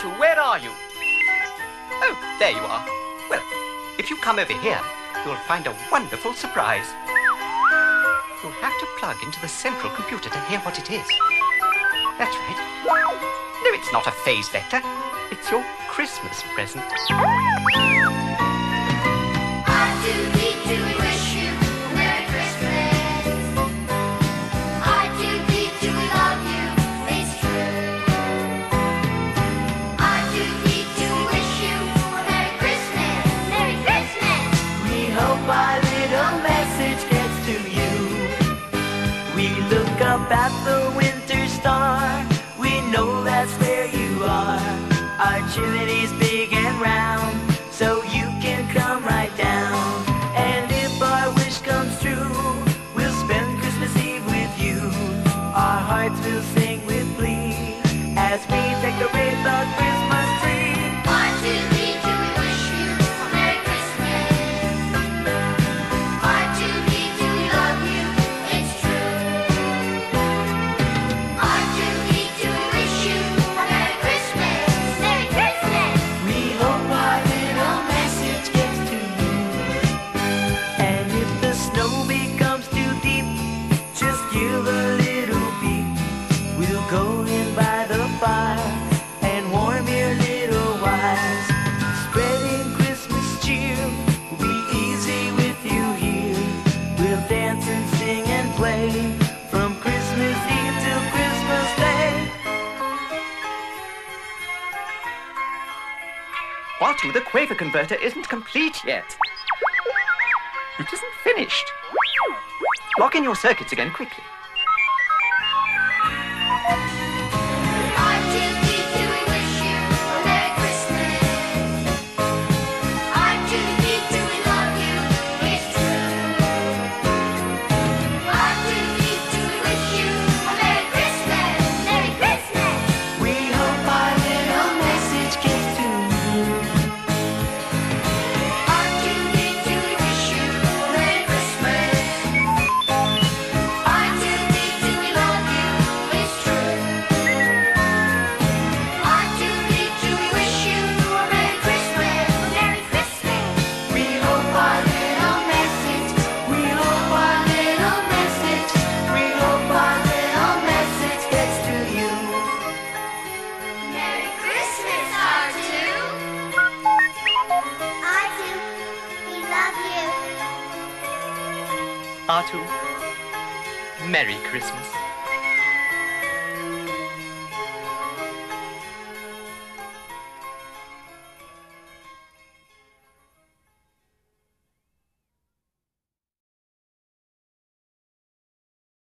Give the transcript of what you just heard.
R2, where are you? Oh, there you are. Well, if you come over here, you'll find a wonderful surprise. You'll have to plug into the central computer to hear what it is. That's right. No, it's not a phase vector. It's your Christmas present. Up at the winter star, we know that's where you are. Our chimney's big and round, so you can come right down. And if our wish comes true, we'll spend Christmas Eve with you. Our hearts will sing with glee as we decorate the Christmas tree. 1, 2, 3, do we wish you a Merry Christmas? 1, 2, 3, do we love you? It's true. Go in by the fire and warm your little wives. Spreading Christmas cheer will be easy with you here. We'll dance and sing and play from Christmas Eve till Christmas Day. R2, the Quaver converter isn't complete yet. It isn't finished. Log in your circuits again quickly. R2, Merry Christmas.